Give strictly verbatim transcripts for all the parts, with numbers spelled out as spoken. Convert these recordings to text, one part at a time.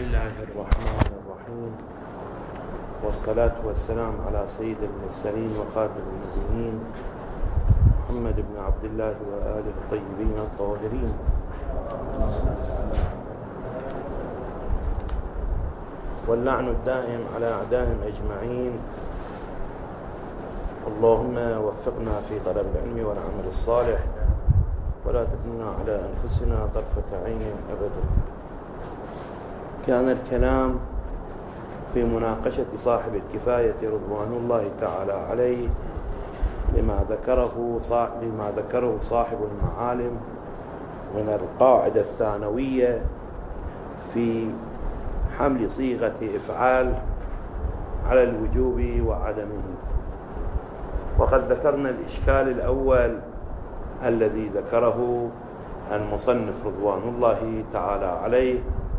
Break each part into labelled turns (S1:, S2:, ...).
S1: الله الرحمن الرحيم، والصلاة والسلام على سيد المرسلين وخاتم النبيين محمد بن عبد الله وآله الطيبين الطاهرين. واللعن الدائم على أعدائهم أجمعين. اللهم وفقنا في طلب العلم والعمل الصالح، ولا تكلنا على أنفسنا طرفة عين أبدا. كان الكلام في مناقشة صاحب الكفاية رضوان الله تعالى عليه لما ذكره صاحب لما ذكره صاحب المعالم من القاعدة الثانوية في حمل صيغة إفعال على الوجوب وعدمه. وقد ذكرنا الإشكال الأول الذي ذكره المصنف رضوان الله تعالى عليه،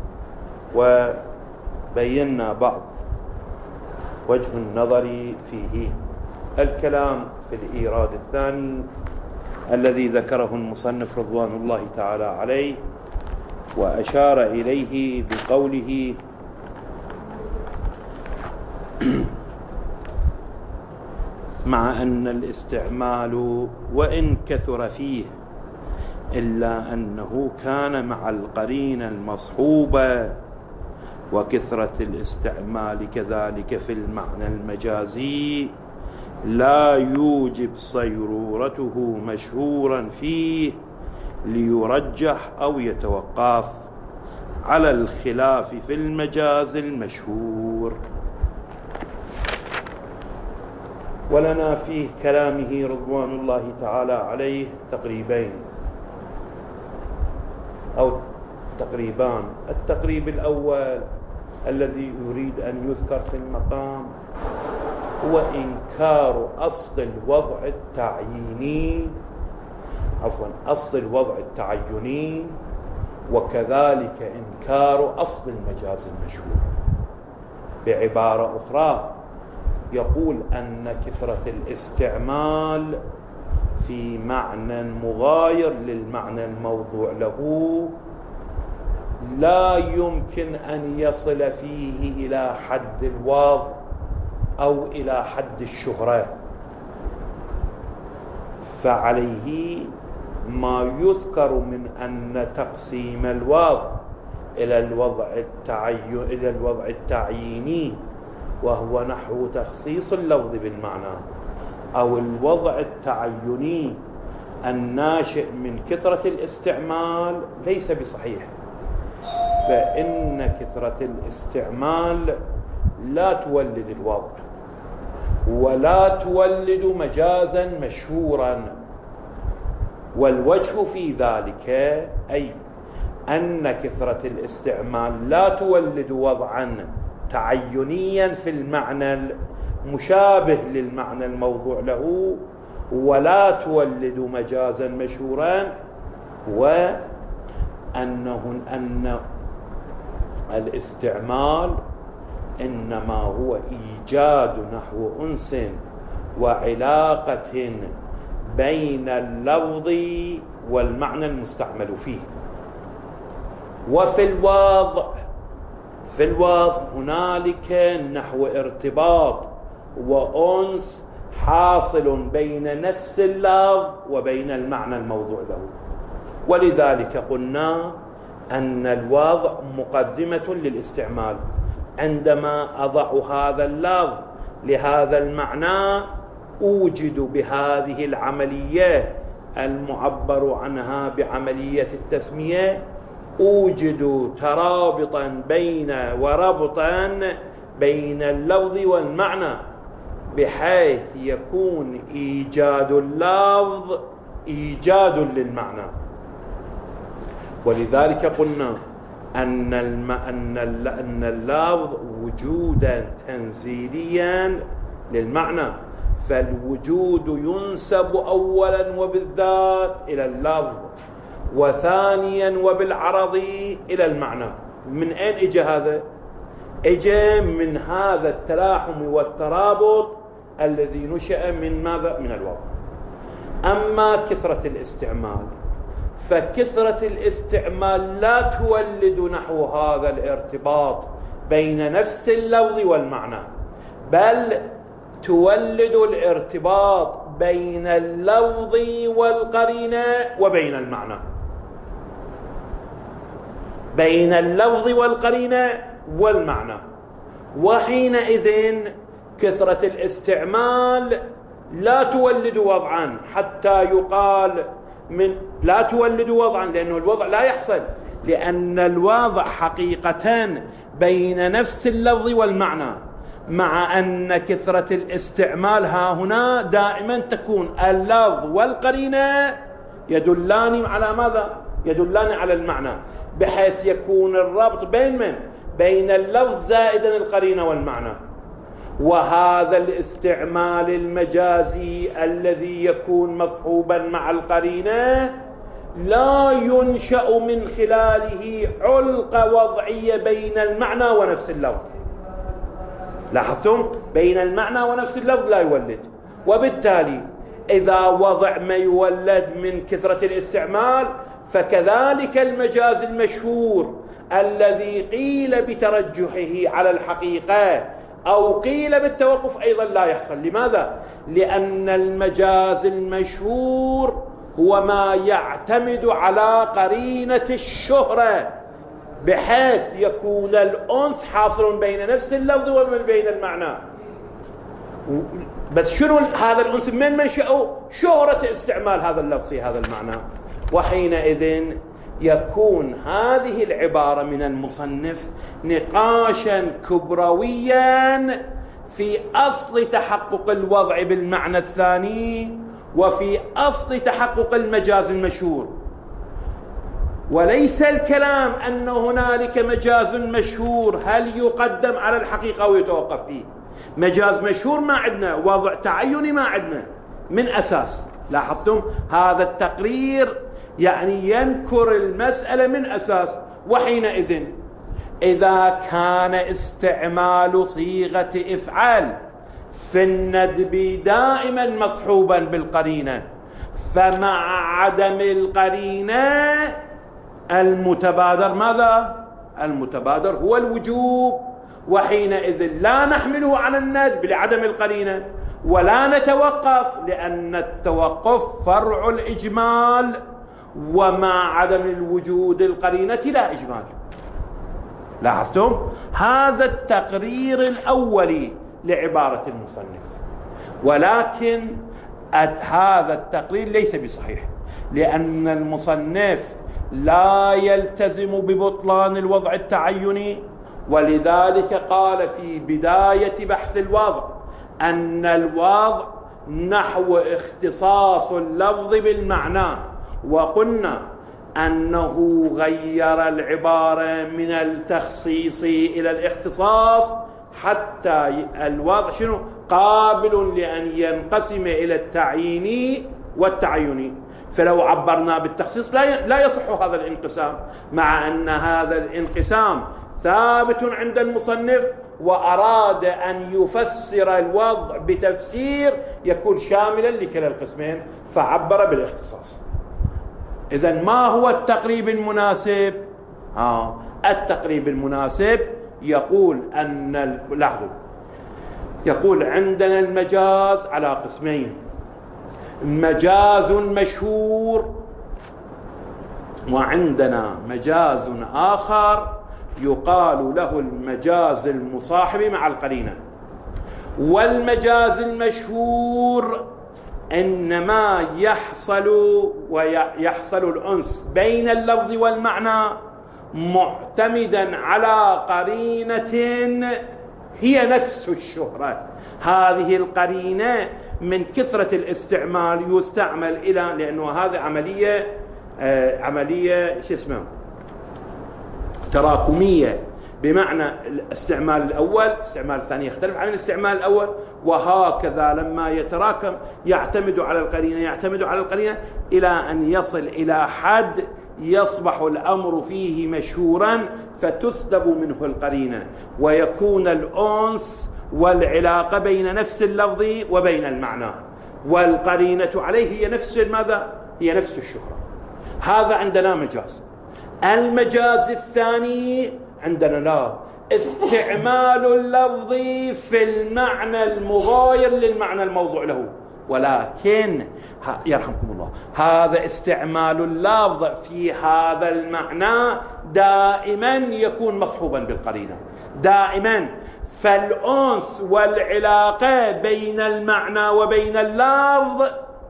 S1: وبينا بعض وجه النظر فيه. الكلام في الإيراد الثاني الذي ذكره المصنف رضوان الله تعالى عليه، وأشار إليه بقوله: مع أن الاستعمال وإن كثر فيه إلا أنه كان مع القرينة المصحوبة، وكثرة الاستعمال كذلك في المعنى المجازي لا يوجب صيرورته مشهورا فيه ليرجح أو يتوقف على الخلاف في المجاز المشهور. ولنا فيه كلامه رضوان الله تعالى عليه تقريبين أو تقريبان. التقريب الأول الذي يريد أن يذكر في المقام هو إنكار أصل الوضع التعييني عفوا أصل الوضع التعيني، وكذلك إنكار أصل المجاز المشهور. بعبارة أخرى يقول أن كثرة الاستعمال في معنى مغاير للمعنى الموضوع له لا يمكن أن يصل فيه إلى حد الوضع أو إلى حد الشهرة، فعليه ما يذكر من أن تقسيم الوضع إلى الوضع التعين إلى الوضع التعييني، وهو نحو تخصيص اللفظ بالمعنى، أو الوضع التعيني الناشئ من كثرة الاستعمال ليس بصحيح، فإن كثرة الاستعمال لا تولد الوضع ولا تولد مجازا مشهورا. والوجه في ذلك أي أن كثرة الاستعمال لا تولد وضعا تعينيا في المعنى المشابه للمعنى الموضوع له، ولا تولد مجازا مشهورا، وأنه أن الاستعمال إنما هو إيجاد نحو أنس وعلاقة بين اللفظ والمعنى المستعمل فيه. وفي الوضع في الوضع هنالك نحو ارتباط وأنس حاصل بين نفس اللفظ وبين المعنى الموضوع له. ولذلك قلنا أن الوضع مقدمة للاستعمال. عندما أضع هذا اللفظ لهذا المعنى أوجد بهذه العملية المعبر عنها بعملية التسمية، أوجد ترابطا بين وربطا بين اللفظ والمعنى، بحيث يكون إيجاد اللفظ إيجاد للمعنى. ولذلك قلنا أن الم... أن الل... أن اللفظ وجودا تنزيليا للمعنى، فالوجود ينسب أولا وبالذات إلى اللفظ، وثانيا وبالعرض إلى المعنى. من أين إجى هذا؟ إجى من هذا التلاحم والترابط الذي نشأ من ماذا؟ من الوضع. أما كثرة الاستعمال فكثرة الاستعمال لا تولد نحو هذا الارتباط بين نفس اللفظ والمعنى، بل تولد الارتباط بين اللفظ والقرينة وبين المعنى، بين اللفظ والقرينة والمعنى. وحينئذ كثرة الاستعمال لا تولد وضعا حتى يقال من لا تولد وضعا، لأنه الوضع لا يحصل، لأن الوضع حقيقة بين نفس اللفظ والمعنى، مع أن كثرة الاستعمال ها هنا دائما تكون اللفظ والقرينة يدلان على ماذا؟ يدلان على المعنى، بحيث يكون الربط بين من؟ بين اللفظ زائدا القرينة والمعنى. وهذا الاستعمال المجازي الذي يكون مصحوبا مع القرينة لا ينشأ من خلاله علقة وضعية بين المعنى ونفس اللفظ. لاحظتم؟ بين المعنى ونفس اللفظ لا يولد. وبالتالي إذا وضع ما يولد من كثرة الاستعمال، فكذلك المجاز المشهور الذي قيل بترجحه على الحقيقة أو قيل بالتوقف أيضا لا يحصل. لماذا؟ لأن المجاز المشهور هو ما يعتمد على قرينة الشهرة، بحيث يكون الأنس حاصل بين نفس اللفظ وبين المعنى. بس شنو هذا الأنس؟ من منشأه؟ شهرة استعمال هذا اللفظ في هذا المعنى. وحينئذ يكون هذه العبارة من المصنف نقاشا كبرويا في أصل تحقق الوضع بالمعنى الثاني، وفي أصل تحقق المجاز المشهور. وليس الكلام أن هنالك مجاز مشهور هل يقدم على الحقيقة ويتوقف فيه. مجاز مشهور ما عندنا، وضع تعيني ما عندنا من أساس. لاحظتم؟ هذا التقرير يعني ينكر المسألة من أساس. وحينئذ إذا كان استعمال صيغة افعل في الندب دائما مصحوبا بالقرينة، فمع عدم القرينة المتبادر ماذا؟ المتبادر هو الوجوب. وحينئذ لا نحمله على الندب لعدم القرينة، ولا نتوقف لأن التوقف فرع الإجمال، ومع عدم الوجود القرينة لا إجمال. لاحظتم؟ هذا التقرير الأولي لعبارة المصنف. ولكن هذا التقرير ليس بصحيح، لأن المصنف لا يلتزم ببطلان الوضع التعيني، ولذلك قال في بداية بحث الوضع أن الوضع نحو اختصاص اللفظ بالمعنى، وقلنا أنه غير العبارة من التخصيص إلى الاختصاص حتى الوضع شنو؟ قابل لأن ينقسم إلى التعييني والتعيني. فلو عبرنا بالتخصيص لا يصح هذا الانقسام، مع أن هذا الانقسام ثابت عند المصنف، وأراد أن يفسر الوضع بتفسير يكون شاملا لكلا القسمين فعبر بالاختصاص. إذن ما هو التقريب المناسب؟ آه التقريب المناسب يقول أن لاحظوا يقول عندنا المجاز على قسمين: مجاز مشهور، وعندنا مجاز آخر يقال له المجاز المصاحب مع القرينة. والمجاز المشهور إنما يحصل ويحصل الأنس بين اللفظ والمعنى معتمدا على قرينة هي نفس الشهرة. هذه القرينة من كثرة الاستعمال يستعمل إلى، لأنه هذه عملية آه عملية شو اسمه تراكمية، بمعنى الاستعمال الأول استعمال الثاني يختلف عن الاستعمال الأول، وهكذا لما يتراكم يعتمد على القرينة يعتمد على القرينة إلى أن يصل إلى حد يصبح الأمر فيه مشهورا فتسلب منه القرينة، ويكون الأنس والعلاقة بين نفس اللفظ وبين المعنى، والقرينة عليه هي نفس ماذا؟ هي نفس الشهرة. هذا عندنا مجاز. المجاز الثاني عندنا لا، استعمال اللفظ في المعنى المغاير للمعنى الموضوع له، ولكن يرحمكم الله هذا استعمال اللفظ في هذا المعنى دائما يكون مصحوبا بالقرينة دائما. فالأنس والعلاقة بين المعنى وبين اللفظ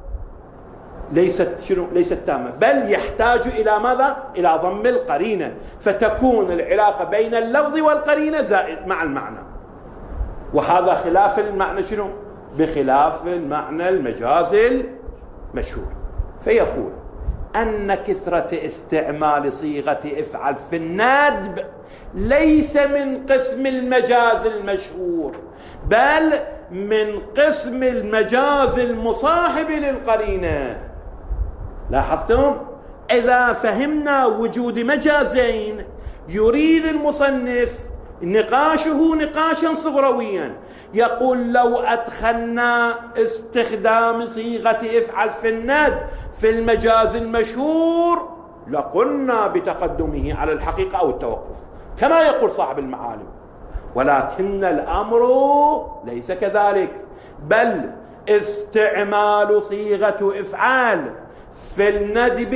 S1: ليست شنو؟ ليست تامة، بل يحتاج إلى ماذا؟ إلى ضم القرينة، فتكون العلاقة بين اللفظ والقرينة زائد مع المعنى، وهذا خلاف المعنى شنو؟ بخلاف المعنى المجاز المشهور. فيقول أن كثرة استعمال صيغة افعل في الندب ليس من قسم المجاز المشهور، بل من قسم المجاز المصاحب للقرينة. لاحظتم؟ إذا فهمنا وجود مجازين يريد المصنف نقاشه نقاشا صغرويا، يقول لو أدخلنا استخدام صيغة افعل في الند في المجاز المشهور لقلنا بتقدمه على الحقيقة أو التوقف كما يقول صاحب المعالم، ولكن الأمر ليس كذلك، بل استعمال صيغة افعال في الندب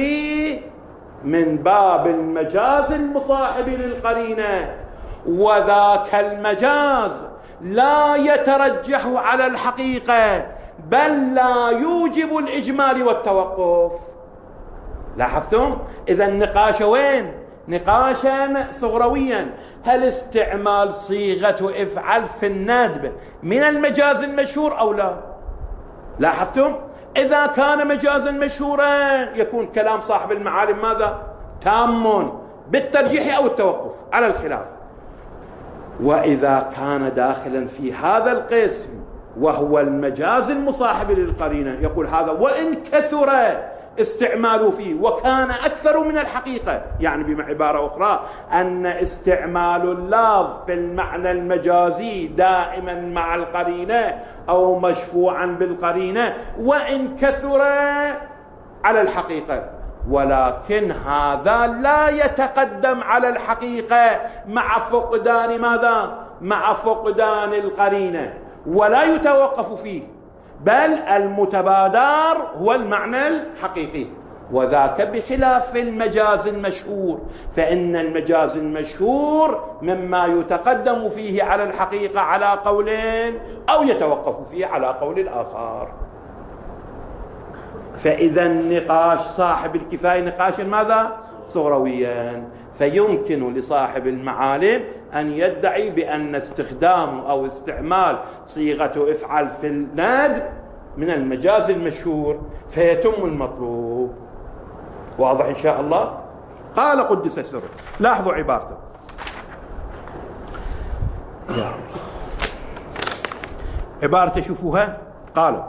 S1: من باب المجاز المصاحب للقرينة، وذاك المجاز لا يترجح على الحقيقة بل لا يوجب الإجمال والتوقف. لاحظتم؟ إذا النقاش وين؟ نقاشا صغرويا، هل استعمال صيغة افعل في الندب من المجاز المشهور أو لا؟ لاحظتم؟ إذا كان مجازا مشهورا يكون كلام صاحب المعالم ماذا؟ تام بالترجيح أو التوقف على الخلاف. وإذا كان داخلا في هذا القسم وهو المجاز المصاحب للقرينة يقول هذا وإن كثر استعماله فيه وكان أكثر من الحقيقة، يعني بعبارة أخرى أن استعمال اللفظ في المعنى المجازي دائما مع القرينة أو مشفوعا بالقرينة وإن كثر على الحقيقة، ولكن هذا لا يتقدم على الحقيقة مع فقدان ماذا؟ مع فقدان القرينة، ولا يتوقف فيه، بل المتبادر هو المعنى الحقيقي، وذاك بخلاف المجاز المشهور، فإن المجاز المشهور مما يتقدم فيه على الحقيقة على قولين أو يتوقف فيه على قول آخر. فإذا النقاش صاحب الكفاية نقاشا ماذا؟ صغرويا، فيمكن لصاحب المعالم أن يدعي بأن استخدام أو استعمال صيغة افعل في الندب من المجاز المشهور فيتم المطلوب. واضح إن شاء الله؟ قال قدس سره. لاحظوا عبارته يا عبارته شوفوها. قالوا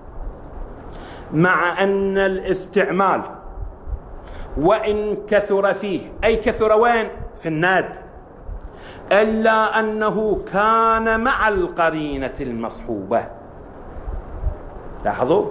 S1: مع أن الاستعمال وإن كثر فيه، أي كثر وين؟ في الندب، إلا أنه كان مع القرينة المصحوبة. لاحظوا،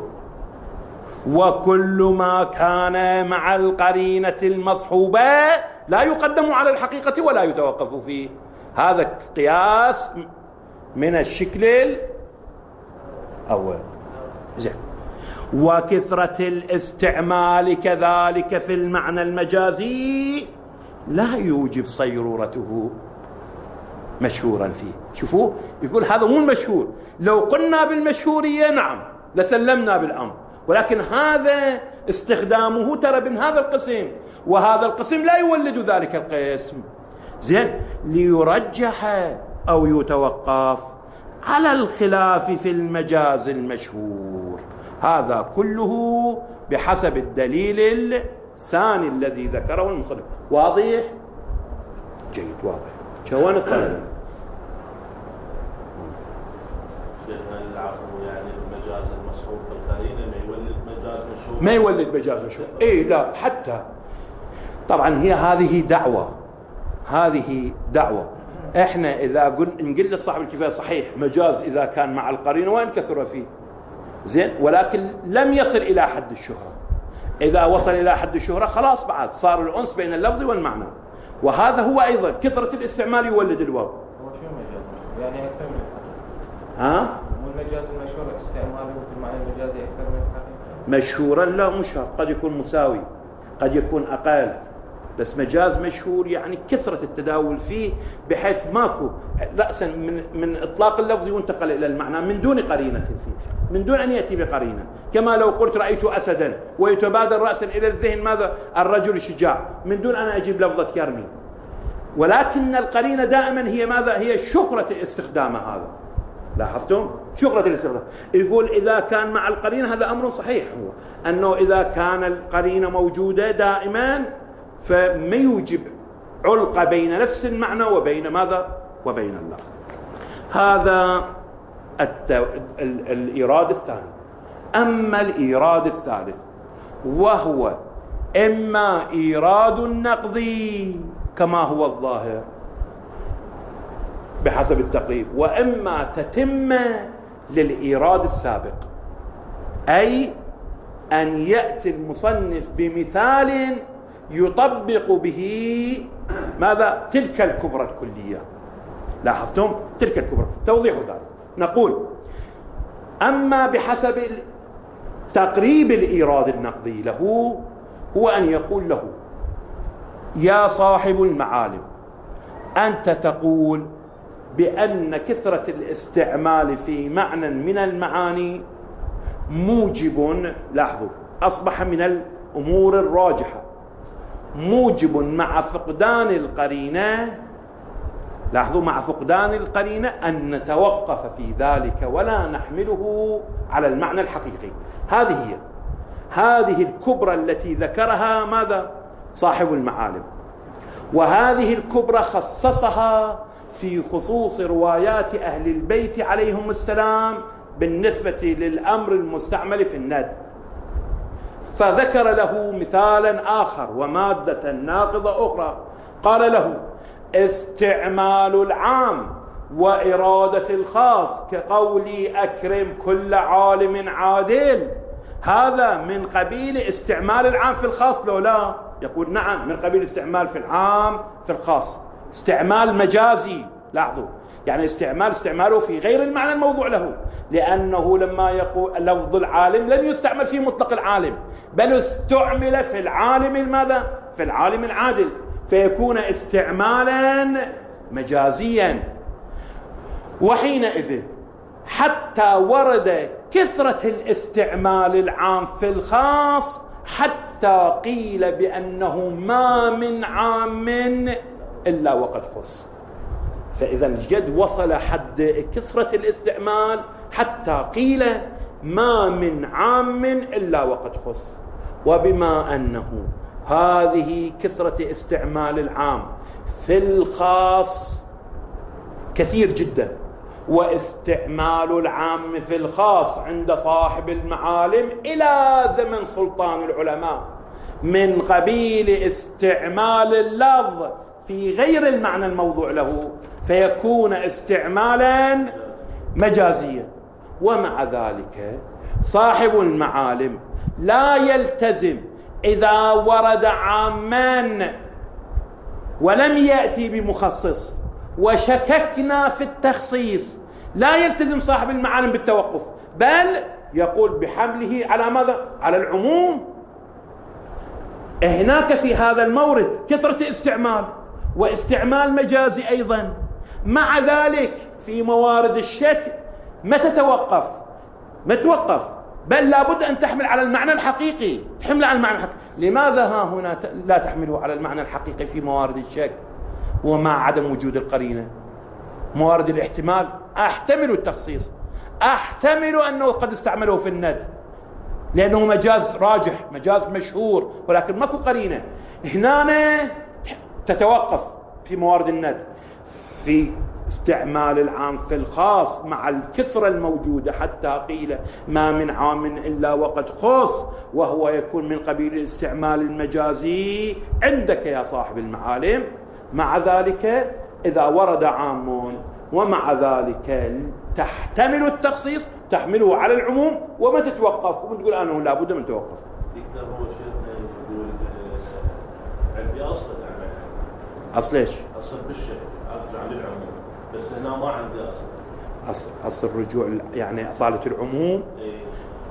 S1: وكل ما كان مع القرينة المصحوبة لا يقدم على الحقيقة ولا يتوقف فيه. هذا قياس من الشكل الأول. زين. وكثرة الاستعمال كذلك في المعنى المجازي لا يوجب صيرورته مشهورا فيه. شوفوا، يقول هذا مو المشهور، لو قلنا بالمشهورية نعم لسلمنا بالأمر، ولكن هذا استخدامه ترى من هذا القسم، وهذا القسم لا يولد ذلك القسم. زين، ليرجح أو يتوقف على الخلاف في المجاز المشهور. هذا كله بحسب الدليل الثاني الذي ذكره المصنف. واضح؟ جيد، واضح. شوان الطلب
S2: العفو، يعني المجاز المصحوب بالقرينه ما يولد مجاز مشهور،
S1: ما يولد مجاز مشهور. اي لا، حتى طبعا هي هذه دعوة، هذه دعوة. احنا اذا قلنا نقول لصاحب الكفاية صحيح مجاز اذا كان مع القرينه وان كثر فيه، زين، ولكن لم يصل الى حد الشهرة. إذا وصل إلى حد الشهرة خلاص بعد صار الأنس بين اللفظ والمعنى. وهذا هو أيضا كثرة الاستعمال يولد الواو.
S3: هو شو المجاز مشهور؟ يعني أكثر من الحقيقة.
S1: ها؟
S3: مو المجاز المشهور استعماله في المعنى المجازي أكثر من الحقيقة.
S1: مشهورا لا مش شرط، قد يكون مساوي قد يكون أقل، بس مجاز مشهور يعني كثرة التداول فيه بحيث ماكو رأسا من من إطلاق اللفظ ينتقل إلى المعنى من دون قرينة فيه، من دون أن يأتي بقرينة. كما لو قلت رأيت أسدا ويتبادر رأسا إلى الذهن ماذا؟ الرجل الشجاع، من دون أن أجيب لفظة يرمي. ولكن القرينة دائما هي ماذا؟ هي شهرة الاستخدام. هذا لاحظتم؟ شهرة الاستخدام. يقول إذا كان مع القرينة هذا أمر صحيح، هو أنه إذا كان القرينة موجودة دائما فما يوجب علقة بين نفس المعنى وبين ماذا؟ وبين اللفظ. هذا التو... ال... الإيراد الثاني. أما الإيراد الثالث وهو إما إيراد نقضي كما هو الظاهر بحسب التقريب، وإما تتمة للإيراد السابق، أي أن يأتي المصنف بمثال يطبق به ماذا؟ تلك الكبرى الكلية. لاحظتم؟ تلك الكبرى. توضيح ذلك نقول أما بحسب تقريب الإيراد النقدي له هو أن يقول له يا صاحب المعالم أنت تقول بأن كثرة الاستعمال في معنى من المعاني موجب، لاحظوا أصبح من الأمور الراجحة، موجب مع فقدان القرينة، لاحظوا مع فقدان القرينة أن نتوقف في ذلك ولا نحمله على المعنى الحقيقي. هذه هي هذه الكبرى التي ذكرها ماذا؟ صاحب المعالم. وهذه الكبرى خصصها في خصوص روايات أهل البيت عليهم السلام بالنسبة للأمر المستعمل في الند، فذكر له مثالا آخر ومادة ناقضة أخرى. قال له استعمال العام وإرادة الخاص كقولي أكرم كل عالم عادل، هذا من قبيل استعمال العام في الخاص لو لا؟ يقول نعم، من قبيل استعمال في العام في الخاص، استعمال مجازي. لاحظوا يعني استعمال استعماله في غير المعنى الموضوع له، لأنه لما يقول لفظ العالم لم يستعمل في مطلق العالم، بل استعمل في العالم الماذا؟ في العالم العادل، فيكون استعمالا مجازيا. وحينئذ حتى ورد كثرة الاستعمال العام في الخاص حتى قيل بأنه ما من عام إلا وقد خص. فإذا الجد وصل حد كثرة الاستعمال حتى قيل ما من عام إلا وقد خص. وبما أنه هذه كثرة استعمال العام في الخاص كثير جدا، واستعمال العام في الخاص عند صاحب المعالم إلى زمن سلطان العلماء من قبيل استعمال اللفظ في غير المعنى الموضوع له، فيكون استعمالا مجازيا. ومع ذلك صاحب المعالم لا يلتزم إذا ورد عاما ولم يأتي بمخصص وشككنا في التخصيص، لا يلتزم صاحب المعالم بالتوقف، بل يقول بحمله على ماذا؟ على العموم. هناك في هذا المورد كثرة استعمال واستعمال مجازي أيضا، مع ذلك في موارد الشك ما تتوقف ما توقف بل لابد أن تحمل على المعنى الحقيقي، تحمل على المعنى الحقيقي. لماذا ها هنا لا تحمله على المعنى الحقيقي في موارد الشك ومع عدم وجود القرينة؟ موارد الاحتمال أحتمل التخصيص، أحتمل أنه قد استعمله في الند لأنه مجاز راجح، مجاز مشهور، ولكن ماكو قرينة. هنا تتوقف في موارد الند في استعمال العام في الخاص مع الكثرة الموجودة حتى قيل ما من عام إلا وقد خص، وهو يكون من قبيل الاستعمال المجازي عندك يا صاحب المعالم. مع ذلك إذا ورد عام ومع ذلك تحتمل التخصيص تحمله على العموم ومتى تتوقف وتقول أنه لابد من توقف.
S2: يقدر هو شيخنا يقول عندي أصل يعني
S1: أصل إيش؟
S2: أصل بالشيء أرجع للعموم بس هنا ما عندي أصل.
S1: أصل, أصل الرجوع يعني أصالة العموم.
S2: إيه؟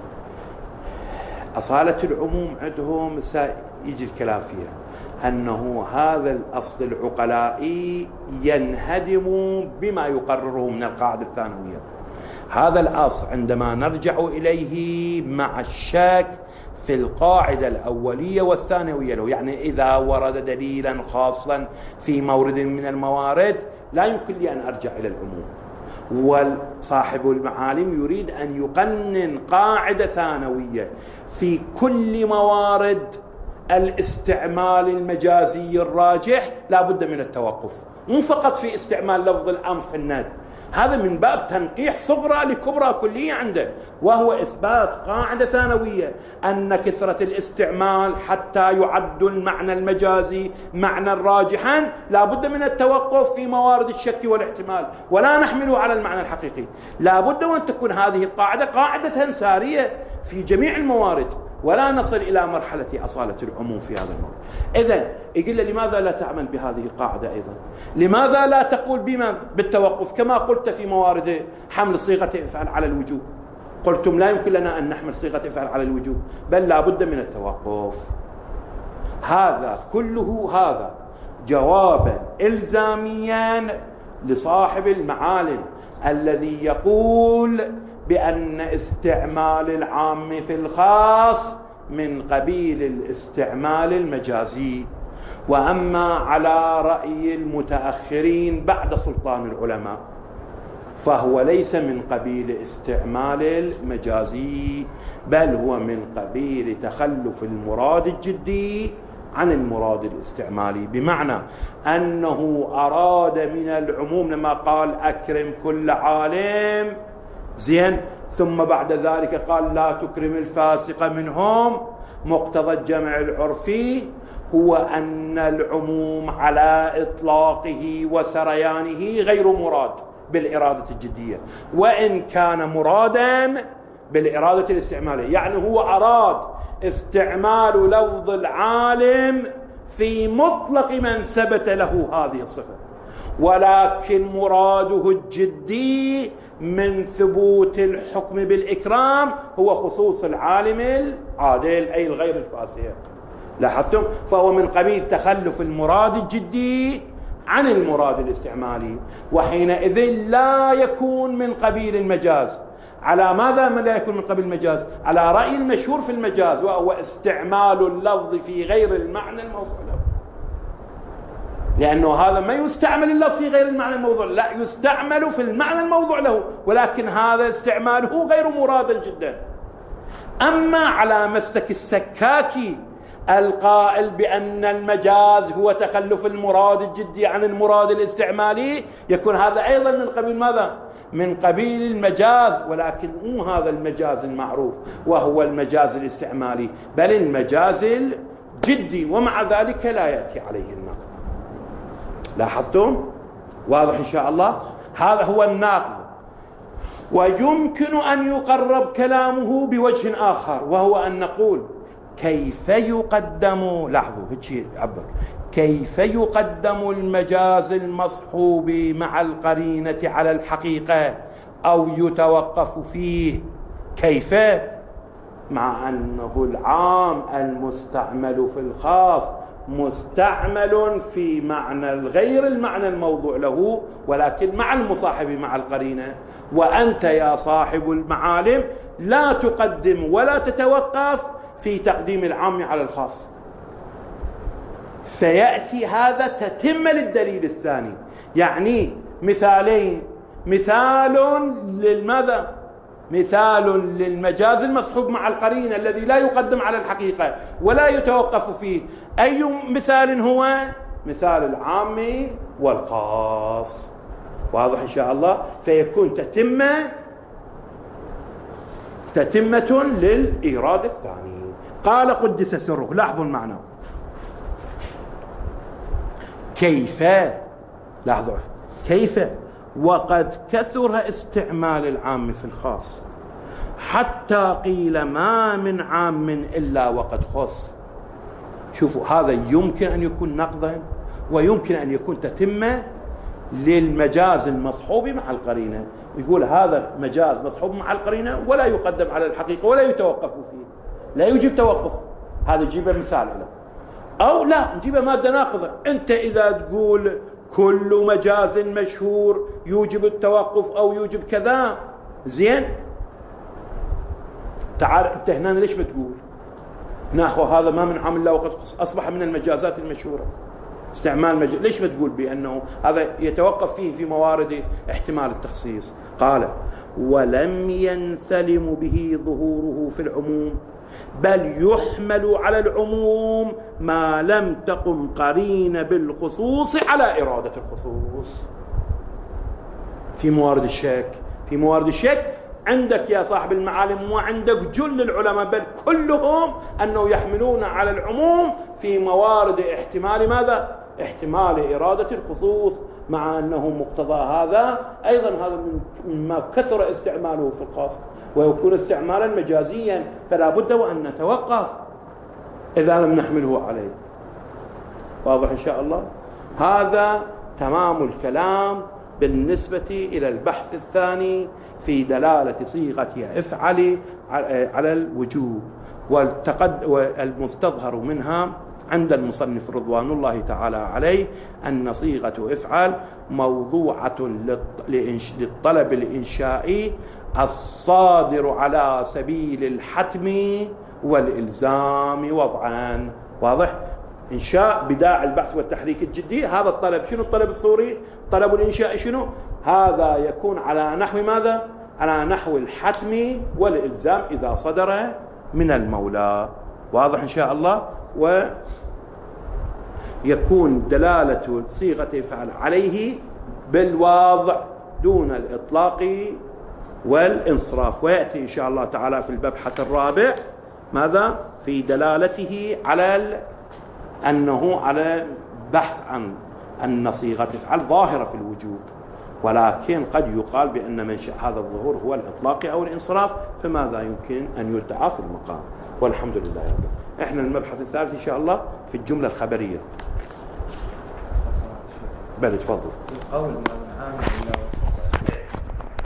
S1: أصالة العموم عندهم يجي الكلام فيها أنه هذا الأصل العقلائي ينهدم بما يقرره من القاعدة الثانوية. هذا الأصل عندما نرجع إليه مع الشك في القاعدة الأولية والثانوية له، يعني إذا ورد دليلا خاصا في مورد من الموارد لا يمكن لي أن أرجع إلى العموم، وصاحب المعالم يريد أن يقنن قاعدة ثانوية في كل موارد الاستعمال المجازي الراجح لا بد من التوقف، مو فقط في استعمال لفظ الأمر في الند. هذا من باب تنقيح صغرى لكبرى كلية عنده، وهو إثبات قاعدة ثانوية أن كثرة الاستعمال حتى يعد المعنى المجازي معنى راجحا لا بد من التوقف في موارد الشك والاحتمال ولا نحمله على المعنى الحقيقي. لا بد وأن تكون هذه القاعدة قاعدة سارية في جميع الموارد ولا نصل إلى مرحلة أصالة العموم في هذا الموضوع. إذن يقول لماذا لا تعمل بهذه القاعدة أيضا؟ لماذا لا تقول بما بالتوقف كما قلت في موارد حمل صيغة افعل على الوجوب؟ قلتم لا يمكن لنا أن نحمل صيغة افعل على الوجوب بل لا بد من التوقف. هذا كله هذا جوابا إلزاميا لصاحب المعالم الذي يقول بأن استعمال العام في الخاص من قبيل الاستعمال المجازي. وأما على رأي المتأخرين بعد سلطان العلماء فهو ليس من قبيل استعمال المجازي بل هو من قبيل تخلف المراد الجدي عن المراد الاستعمالي، بمعنى أنه أراد من العموم لما قال أكرم كل عالم زين ثم بعد ذلك قال لا تكرم الفاسق منهم، مقتضى الجمع العرفي هو أن العموم على إطلاقه وسريانه غير مراد بالإرادة الجدية وإن كان مرادا بالإرادة الاستعمالية. يعني هو أراد استعمال لفظ العالم في مطلق من ثبت له هذه الصفة، ولكن مراده الجدي من ثبوت الحكم بالإكرام هو خصوص العالم العادل أي الغير الفاسق. لاحظتم؟ فهو من قبيل تخلف المراد الجدي عن المراد الاستعمالي، وحينئذ لا يكون من قبيل المجاز. على ماذا لا يكون من قبيل المجاز؟ على رأي المشهور في المجاز وهو استعمال اللفظ في غير المعنى الموضوع له، لأنه هذا ما يستعمل اللفظ في غير المعنى الموضوع، لا يستعمل في المعنى الموضوع له، ولكن هذا استعماله غير مرادا جدا. أما على مسلك السكاكي القائل بأن المجاز هو تخلف المراد الجدي عن المراد الاستعمالي يكون هذا أيضا من قبيل ماذا؟ من قبيل المجاز، ولكن مو هذا المجاز المعروف وهو المجاز الاستعمالي بل المجاز الجدي، ومع ذلك لا يأتي عليه النقد. لاحظتم؟ واضح إن شاء الله؟ هذا هو الناقض. ويمكن أن يقرب كلامه بوجه آخر وهو أن نقول كيف يقدم، لاحظوا هيك عبر، كيف يقدم المجاز المصحوب مع القرينة على الحقيقة أو يتوقف فيه؟ كيف؟ مع أنه العام المستعمل في الخاص مستعمل في معنى الغير المعنى الموضوع له ولكن مع المصاحب مع القرينة، وأنت يا صاحب المعالم لا تقدم ولا تتوقف في تقديم العام على الخاص. فيأتي هذا تتم للدليل الثاني، يعني مثالين، مثال للماذا؟ مثال للمجاز المصحوب مع القرينة الذي لا يقدم على الحقيقة ولا يتوقف فيه. أي مثال هو؟ مثال العام والخاص. واضح إن شاء الله؟ فيكون تتمة تتمة للإيراد الثاني. قال قدس سره، لاحظوا المعنى، كيف، لاحظوا كيف وقد كثر استعمال العام في الخاص حتى قيل ما من عام إلا وقد خص. شوفوا هذا يمكن أن يكون نقضا ويمكن أن يكون تتمة للمجاز المصحوب مع القرينة. يقول هذا مجاز مصحوب مع القرينة ولا يقدم على الحقيقة ولا يتوقف فيه، لا يجب توقف. هذا جيبه مثال له. أو لا نجيبه مادة ناقضة. أنت إذا تقول كل مجاز مشهور يوجب التوقف أو يوجب كذا، زين، تعال أنت هنا ليش بتقول ناخذ هذا ما من عام الله وقد خص، أصبح من المجازات المشهورة استعمال مجاز، ليش بتقول بأنه هذا يتوقف فيه في موارد احتمال التخصيص؟ قال ولم ينسلم به ظهوره في العموم بل يحمل على العموم ما لم تقم قرين بالخصوص على إرادة الخصوص. في موارد الشك، في موارد الشك عندك يا صاحب المعالم وعندك جل العلماء بل كلهم أنه يحملون على العموم في موارد احتمال ماذا؟ احتمال إرادة الخصوص، مع أنه مقتضى هذا أيضا هذا مما كثر استعماله في الخاص ويكون استعمالا مجازيا، فلا بد وأن نتوقف إذا لم نحمله عليه. واضح إن شاء الله؟ هذا تمام الكلام بالنسبة إلى البحث الثاني في دلالة صيغة افعل على الوجوب، والمستظهر منها عند المصنف رضوان الله تعالى عليه أن صيغة افعل موضوعة للطلب الإنشائي الصادر على سبيل الحتم والإلزام وضعا. واضح؟ إنشاء بداعي البحث والتحريك الجدي، هذا الطلب شنو؟ الطلب الصوري، طلب الإنشاء شنو؟ هذا يكون على نحو ماذا؟ على نحو الحتم والإلزام إذا صدر من المولى. واضح إن شاء الله؟ ويكون دلالة صيغة افعل عليه بالواضع دون الإطلاق والإنصراف، ويأتي إن شاء الله تعالى في المبحث الرابع ماذا؟ في دلالته على أنه على بحث عن أن صيغة افعل ظاهرة في الوجوب، ولكن قد يقال بأن منشأ هذا الظهور هو الإطلاق أو الإنصراف، فماذا يمكن أن يدعى في المقام. والحمد لله رب العالمين. إحنا المبحث الثالث إن شاء الله في الجملة الخبرية. بل تفضل.
S3: القول ما من عام